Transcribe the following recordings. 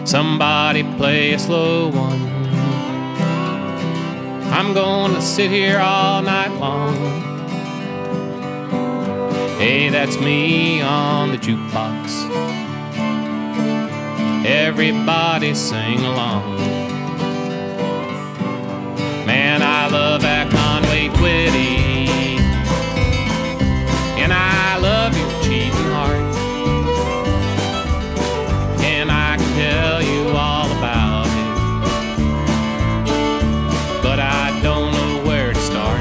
Somebody play a slow one. I'm gonna sit here all night long. Hey, that's me on the jukebox. Everybody sing along. Man, I love that Conway Twitty, and I love your cheating heart, and I can tell you all about it, but I don't know where to start.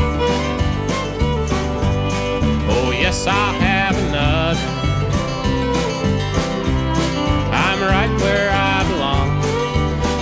Oh yes, I'll have another. I'm right where I belong.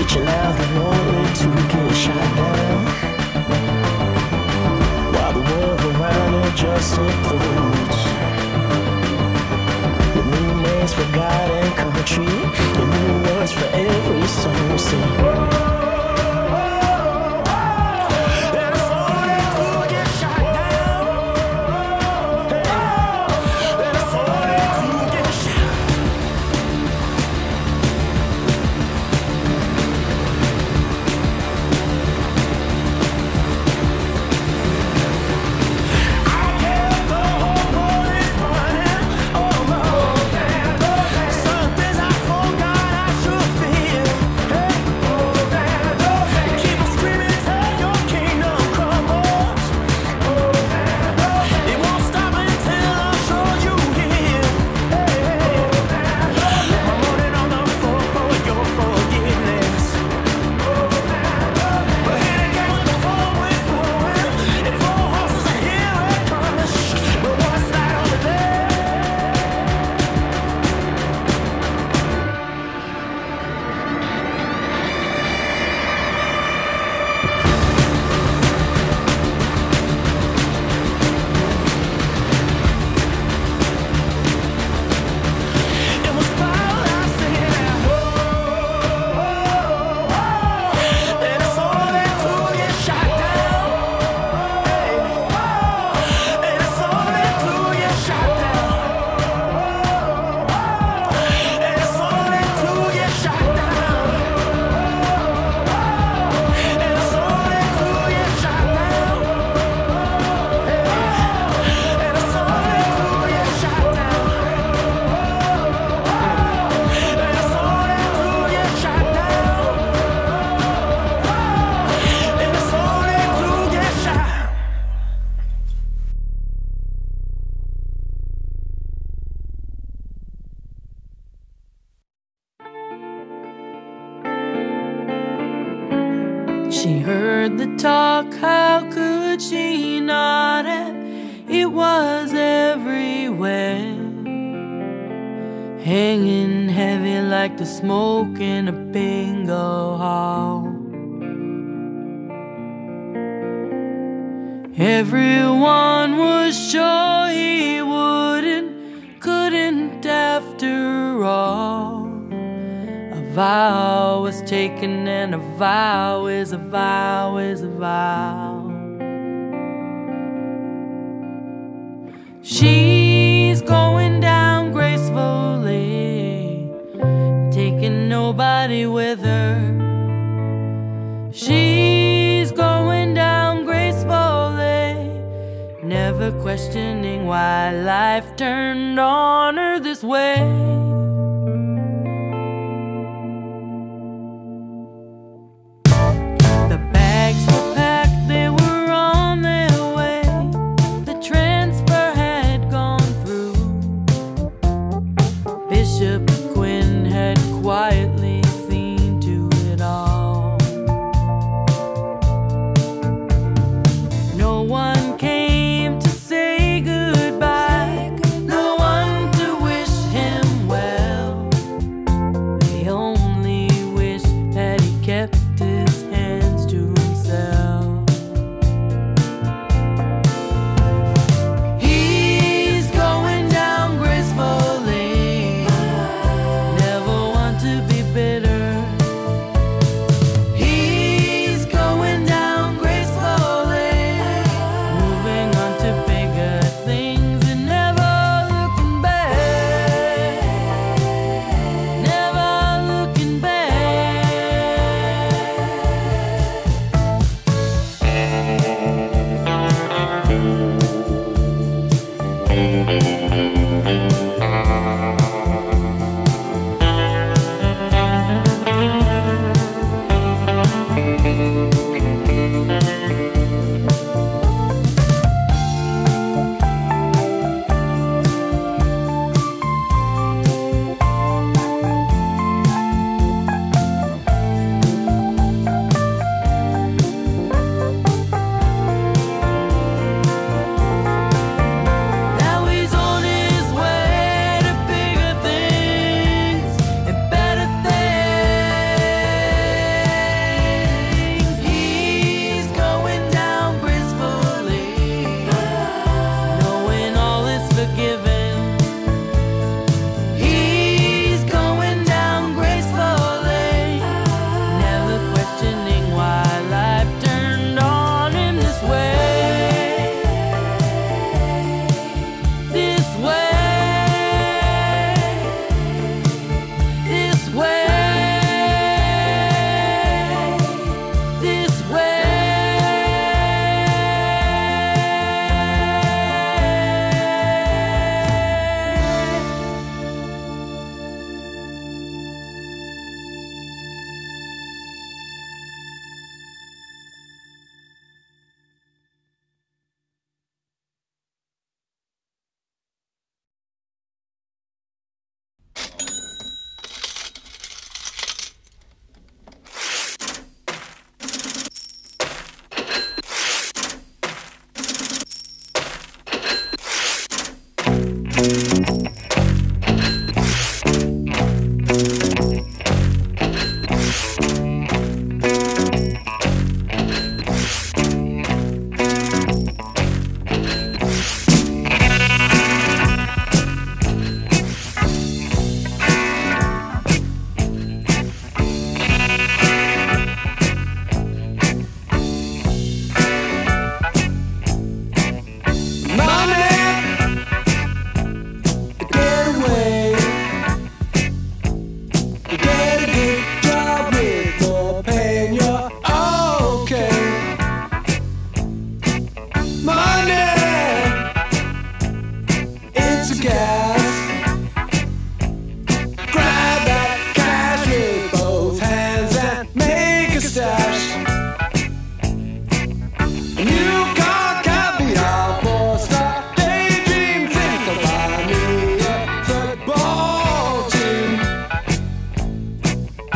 reaching out and wanting to get shot down, while the world around her just implodes. With new names for God and country, and new words for every song we sing. She heard the talk, how could she not have? It was everywhere, hanging heavy like the smoke in a bingo hall. Everyone was sure he couldn't after all. A vow was taken, and a vow is a vow is a vow. She's going down gracefully, taking nobody with her. She's going down gracefully, never questioning why life turned on her this way. Quietly seen to it all. No one came to say goodbye, no one to wish him well.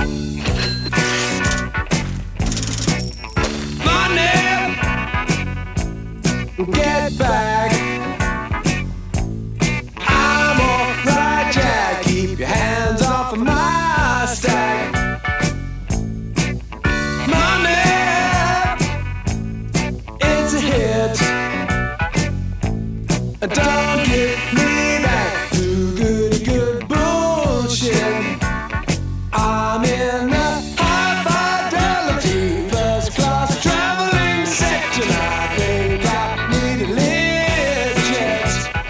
Get back. I'm alright, Jack. Keep your hands off of my stack. Money, it's a hit. Don't get me back to good bullshit. I'm in a high fidelity first class traveling section. I think I need a lift jet.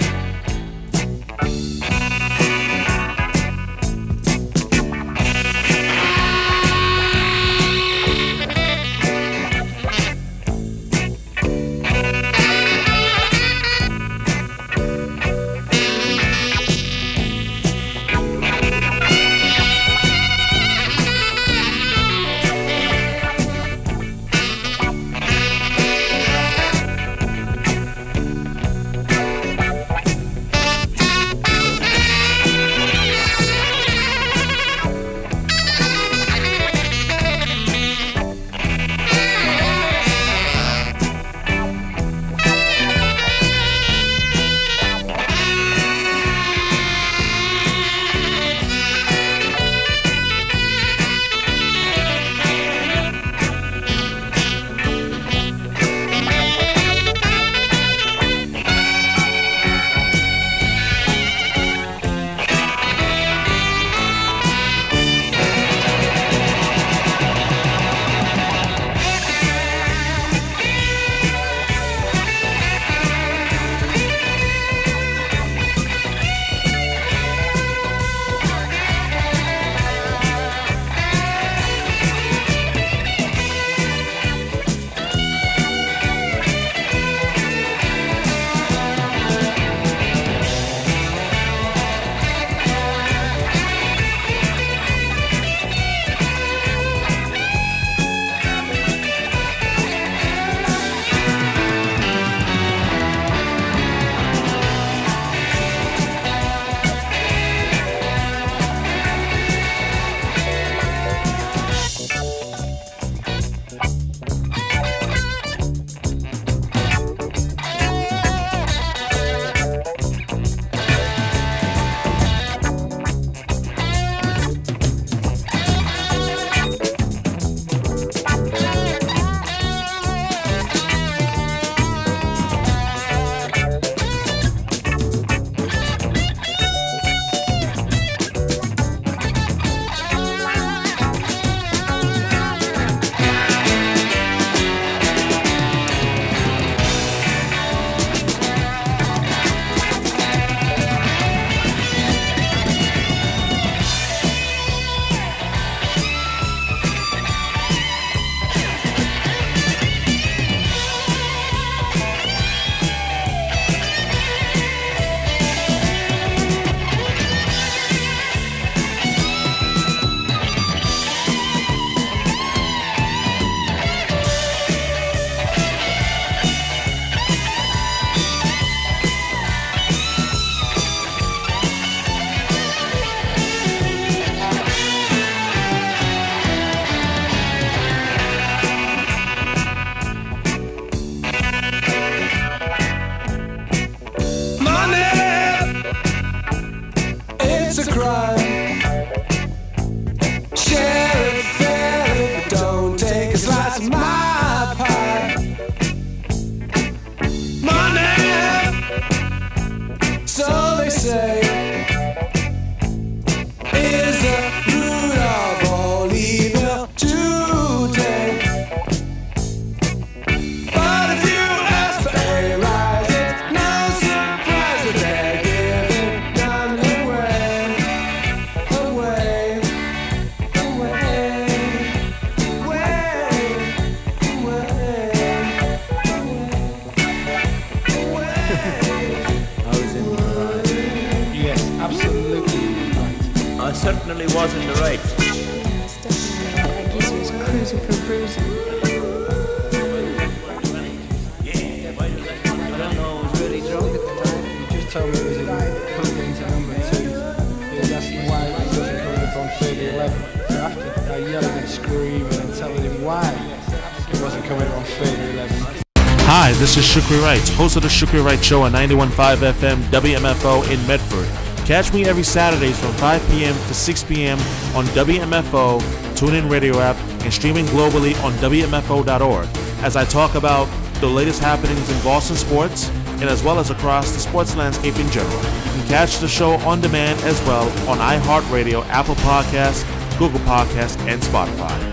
It's a crime. Share it fairly, but don't take a slice of my pie. Money, so they say, is the root of all evil today. But if you ask for a rise, it's no surprise that they're giving none away, away, away, away, I was in the right. Yes, absolutely right. I certainly was in the right. Yes, definitely. That geezer was cruising for bruising. I don't know, I was really drunk at the time. He just told me it was in Hook into number 2. He was asking why he wasn't coming up on 3011. So after screaming and telling him why he wasn't coming on Fader 11. Hi, this is Shukri Wright, host of the Shukri Wright Show on 91.5 FM WMFO in Medford. Catch me every Saturdays from 5 p.m. to 6 p.m. on WMFO, TuneIn Radio app, and streaming globally on WMFO.org as I talk about the latest happenings in Boston sports and as well as across the sports landscape in general. You can catch the show on demand as well on iHeartRadio, Apple Podcasts, Google Podcasts, and Spotify.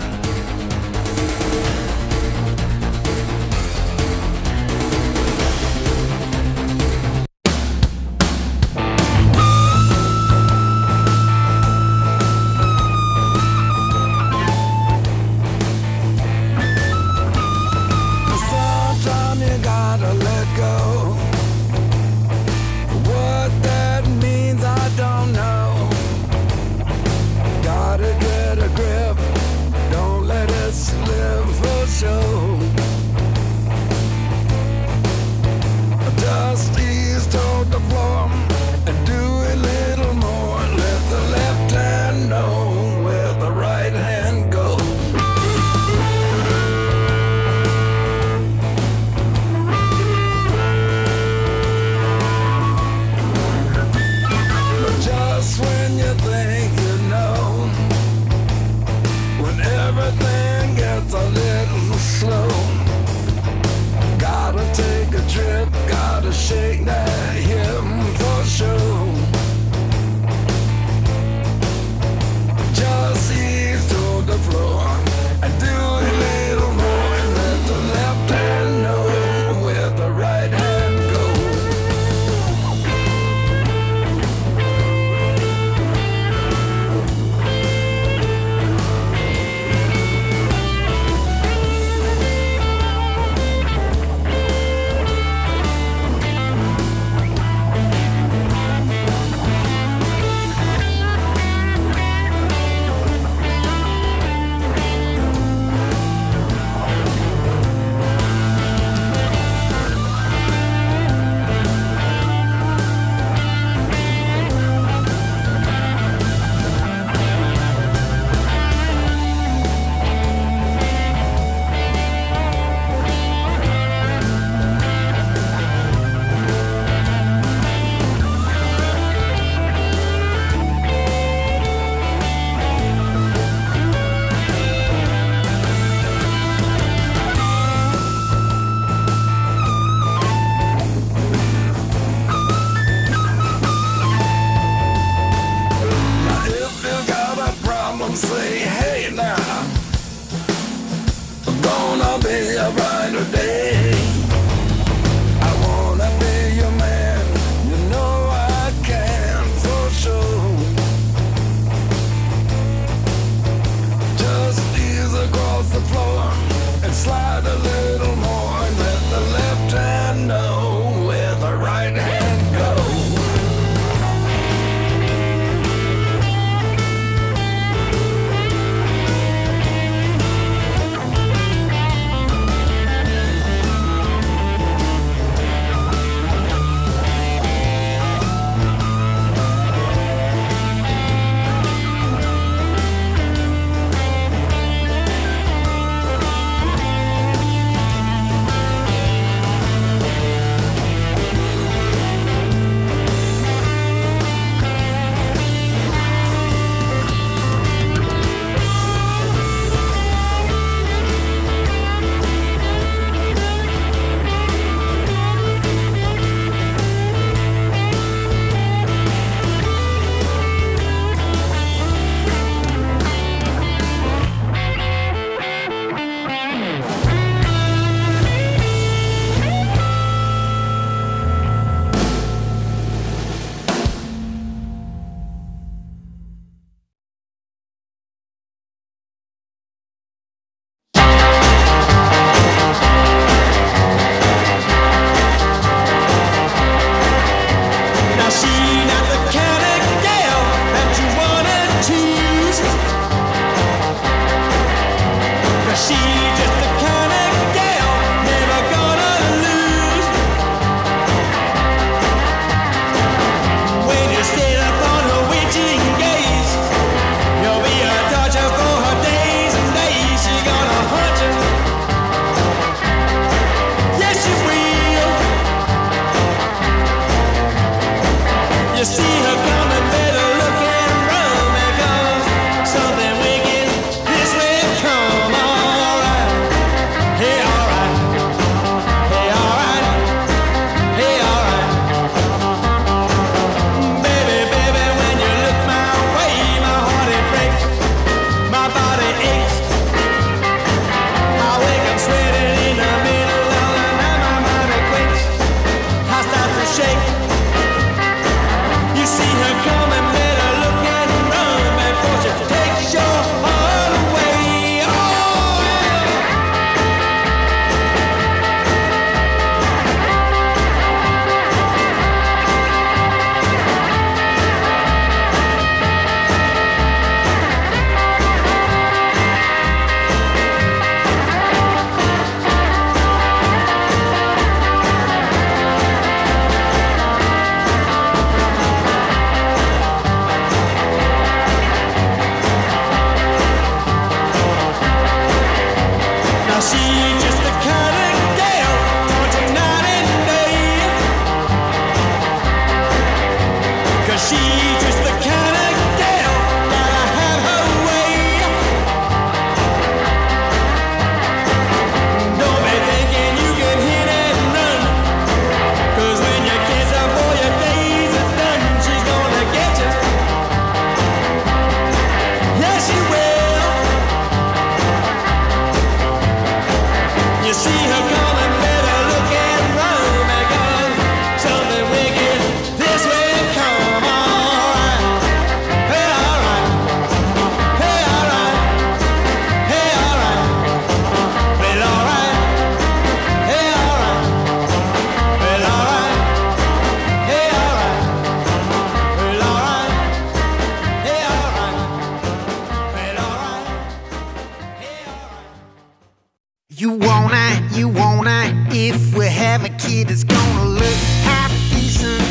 You wanna, if we have a kid, it's gonna look half decent,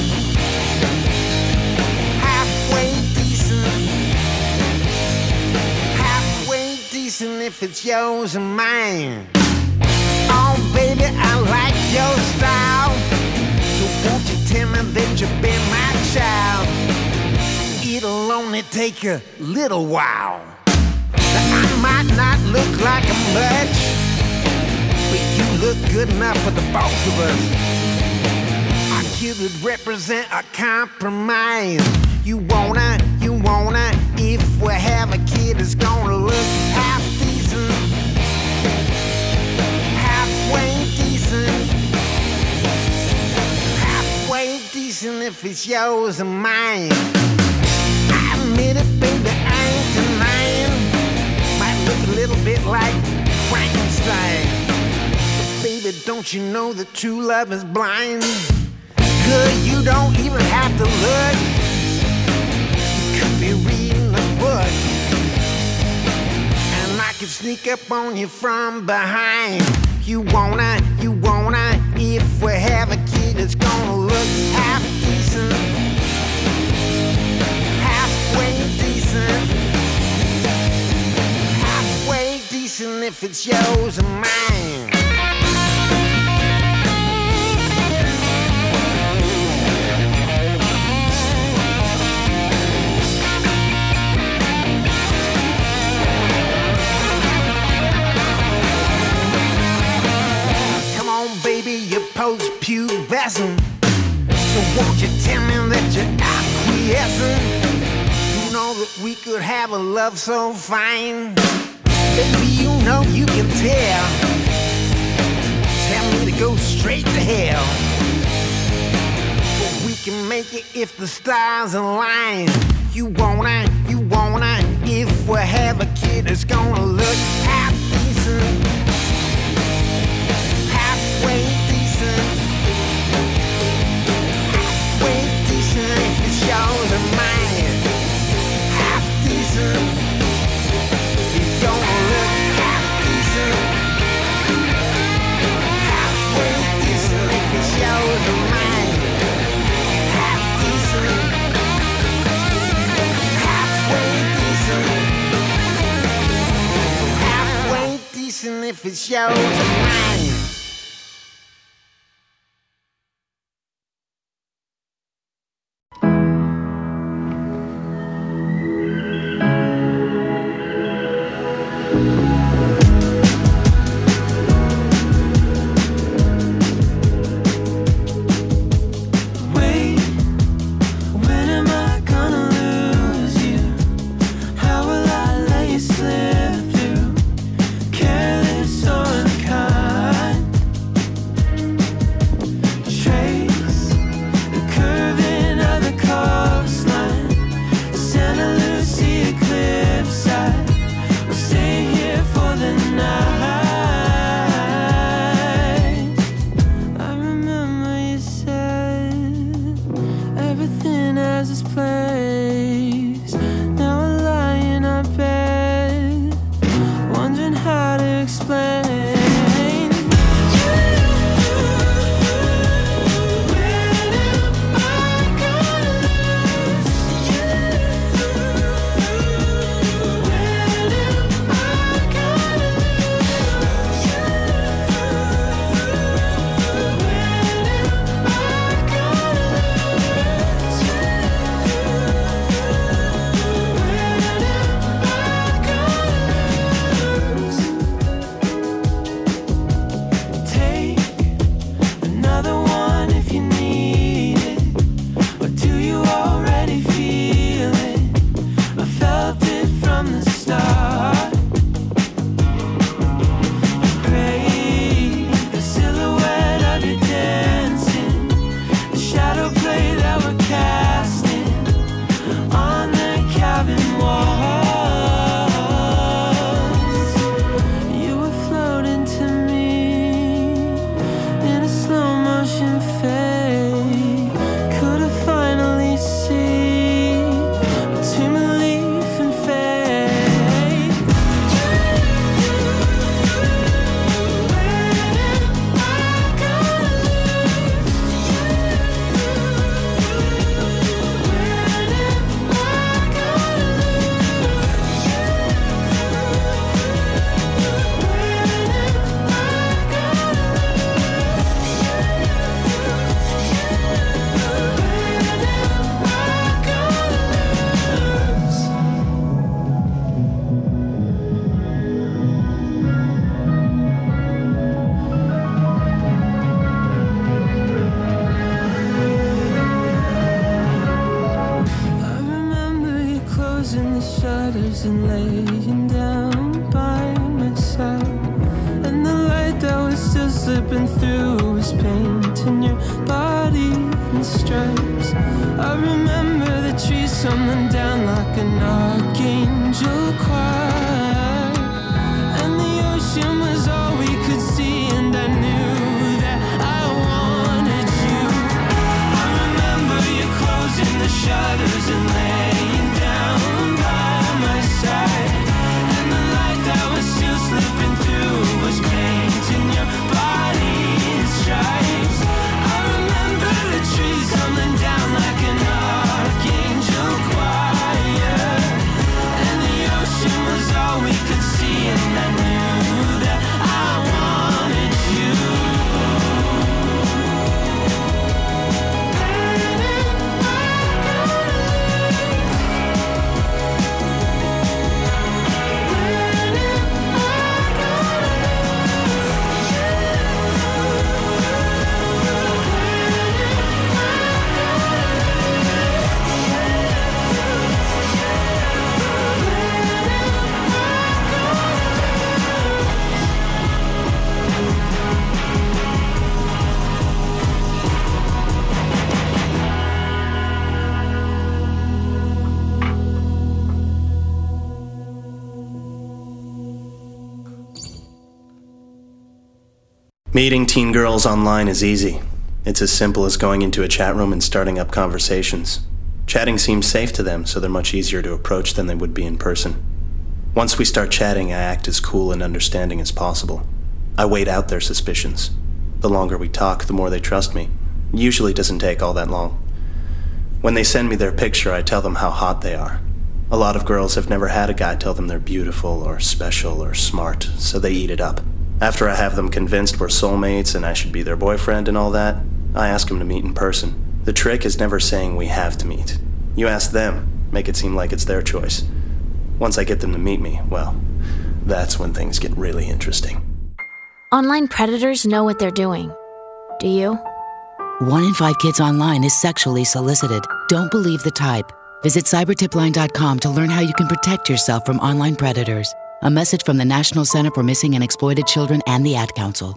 halfway decent, halfway decent if it's yours and mine. Oh baby, I like your style, so won't you tell me that you'll be my child? It'll only take a little while. Now, I might not look like much, but you look good enough for the both of us. Our kid would represent a compromise. You wanna, if we have a kid, it's gonna look half decent, halfway decent, halfway decent if it's yours and mine. I admit it, baby, I ain't denying. Might look a little bit like Frankenstein, but baby, don't you know that true love is blind? Good, you don't even have to look. You could be reading a book, and I could sneak up on you from behind. You wanna, if we have a kid, it's gonna look half decent, halfway decent, halfway decent if it's yours and mine. Baby, you're post-pubescent, so won't you tell me that you're acquiescent? You know that we could have a love so fine. Baby, you know you can tell. Tell me to go straight to hell, but we can make it if the stars align. You wanna, if we have a kid, it's gonna look half decent, halfway decent, halfway decent if it's yours and mine. Half decent, it's gonna look half decent, halfway decent if it's yours and mine. Half decent, halfway decent, halfway decent if it's yours and mine. Slip through, careless or unkind. Meeting teen girls online is easy. It's as simple as going into a chat room and starting up conversations. Chatting seems safe to them, so they're much easier to approach than they would be in person. Once we start chatting, I act as cool and understanding as possible. I wait out their suspicions. The longer we talk, the more they trust me. It usually doesn't take all that long. When they send me their picture, I tell them how hot they are. A lot of girls have never had a guy tell them they're beautiful or special or smart, so they eat it up. After I have them convinced we're soulmates and I should be their boyfriend and all that, I ask them to meet in person. The trick is never saying we have to meet. You ask them, make it seem like it's their choice. Once I get them to meet me, well, that's when things get really interesting. Online predators know what they're doing. Do you? 1 in 5 kids online is sexually solicited. Don't believe the type. Visit cybertipline.com to learn how you can protect yourself from online predators. A message from the National Center for Missing and Exploited Children and the Ad Council.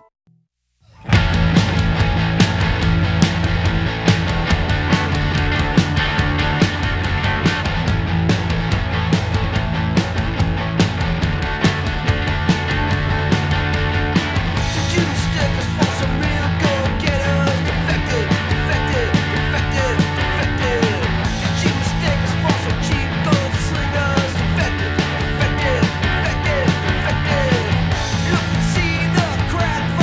See the crack.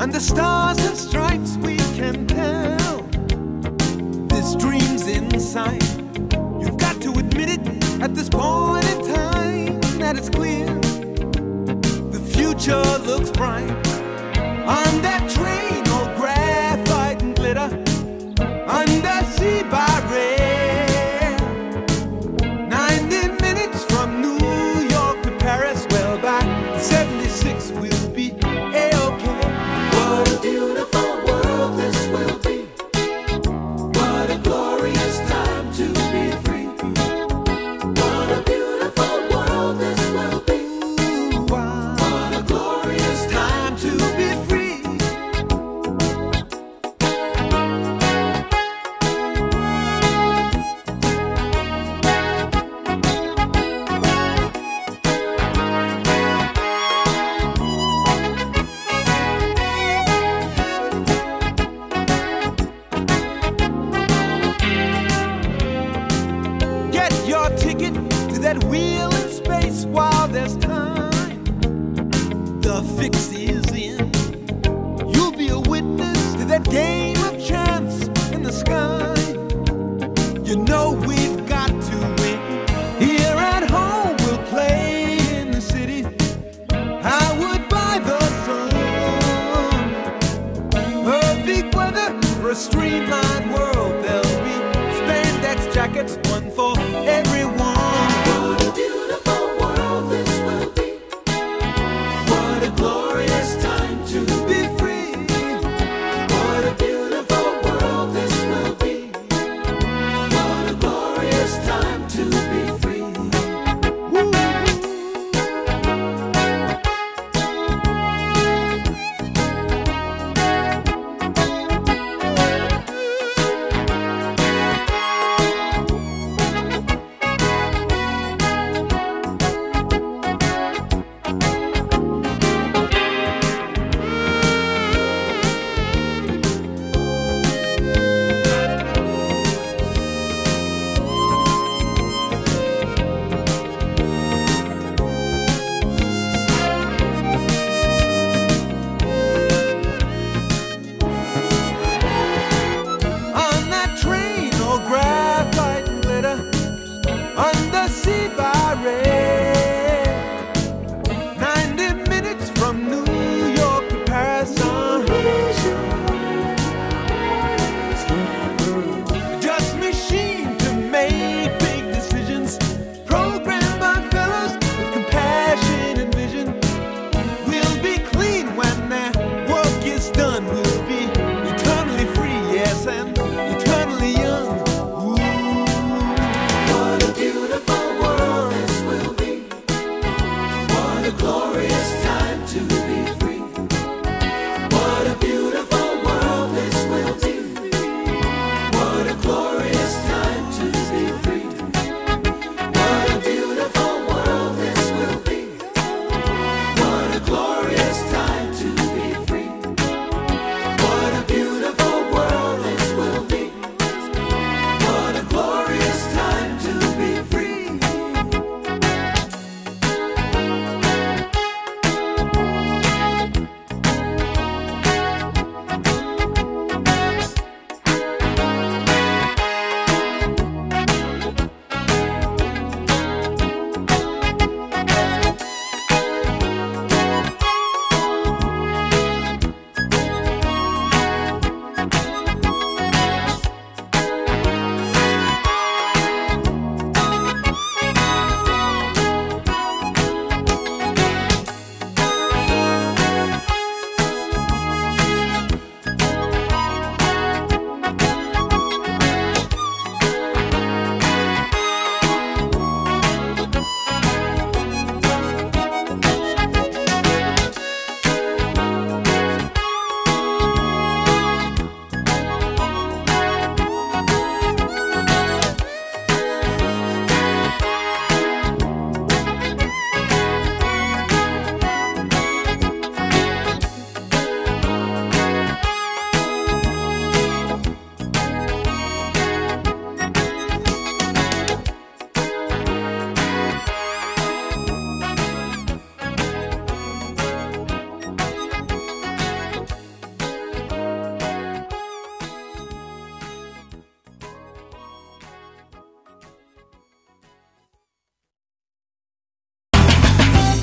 Under stars and stripes we can tell this dream's in sight. You've got to admit it at this point in time that it's clear the future looks bright. On that train, all graphite and glitter, undersea by rail. 90 minutes from New York to Paris. Well, by 76 we'll be A-OK. What a beautiful world this will be. What a glorious time to be free. What a beautiful world this will be. What a glorious time to be free. Get your ticket to that wheel in space while there's time. The fix is in. You'll be a witness to that game of chance in the sky. You know we've got to win. Here at home we'll play in the city. Howard by the sun. Perfect weather for a streamlined world. There'll be spandex jackets, one for everyone. What a beautiful world this will be. What a glorious time to be free. What a beautiful world this will be.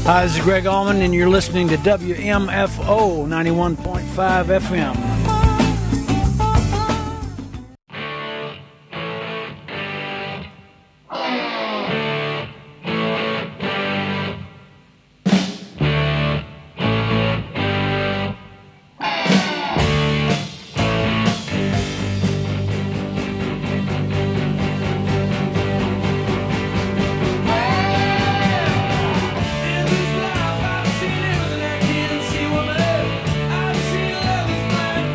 Hi, this is Greg Allman, and you're listening to WMFO 91.5 FM. I've seen love is blind.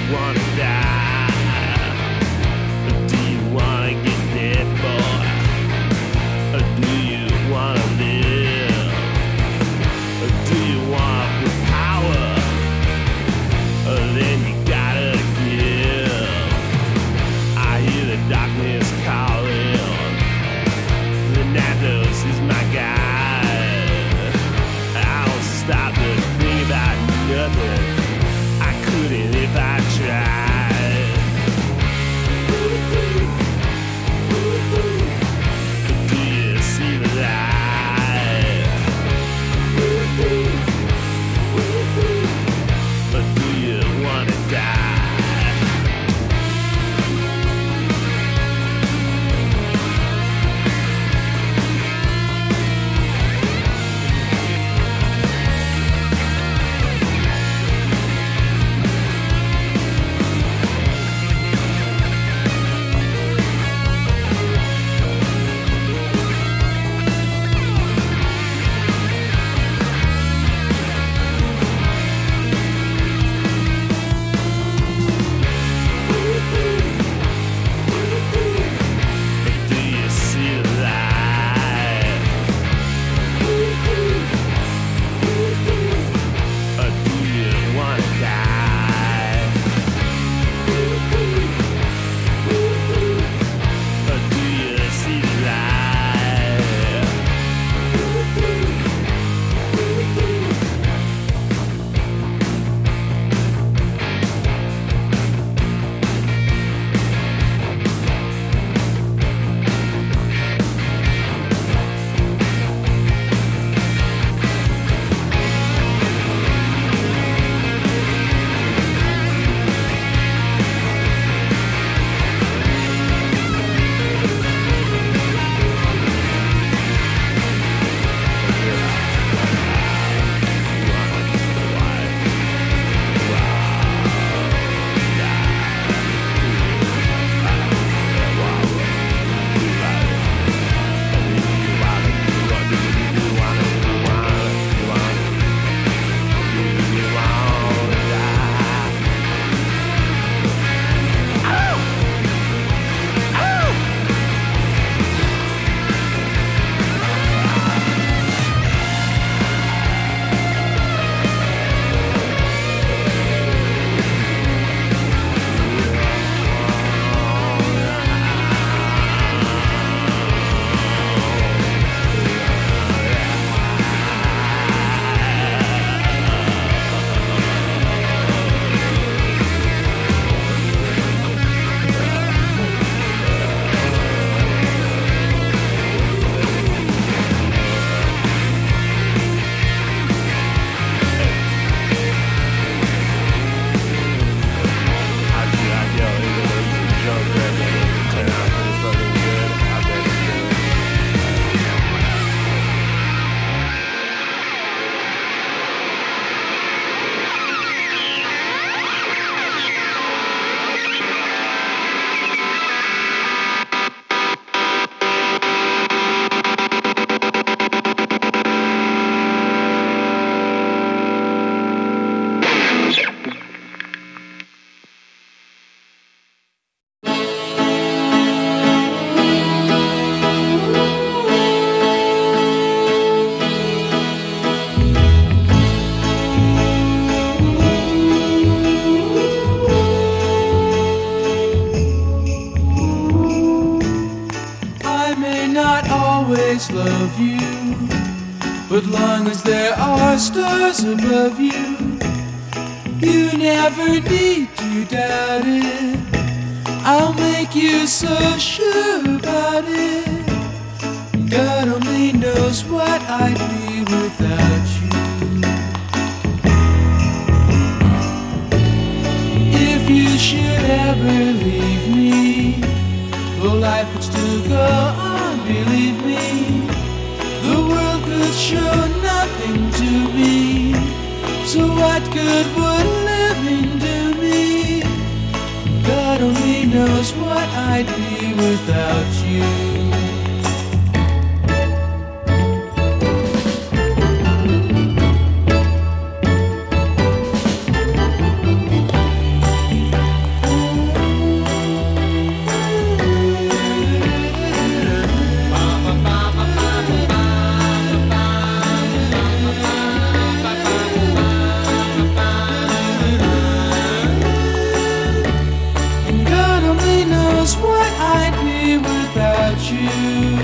wanna die? Or do you wanna get dead, boy? Or do you wanna live? Or do you want the power? Or then you gotta give. I hear the darkness calling. The Natos is my guide. I'll stop to think about nothing. I couldn't if I tried. But do you see the light? Or do you wanna die? always love you, but long as there are stars above you, you never need to doubt it. I'll make you so sure about it. God only knows what I'd be without you. If you should ever leave me, well, life would still go on, believe me. The world could show nothing to me, so what good would living do me? God only knows what I'd be without you. what I'd be without you.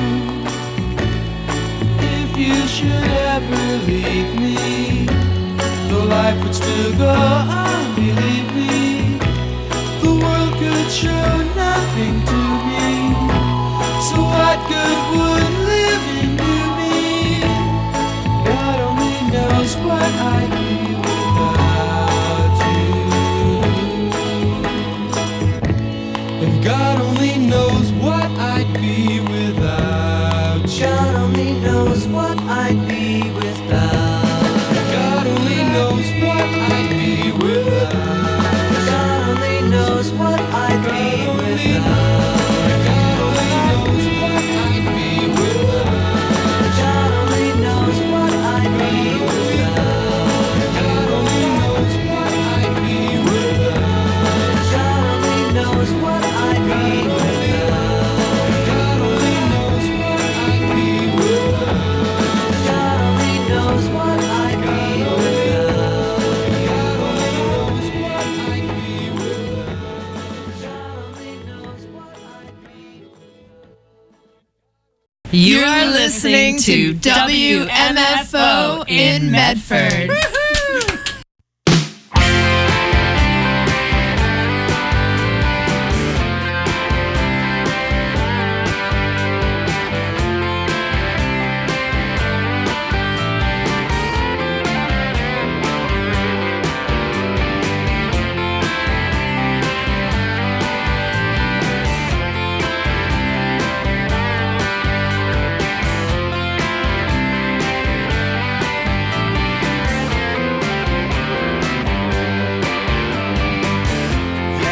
If you should ever leave me, the life would still go on, believe me. The world could show nothing to me. So what good would living do me? God only knows what I'd be without you. And God only knows what I'd be without you. God only knows what I'd be without. God only knows what I'd be without. God only knows what I'd be without. You're listening to WMFO in Medford.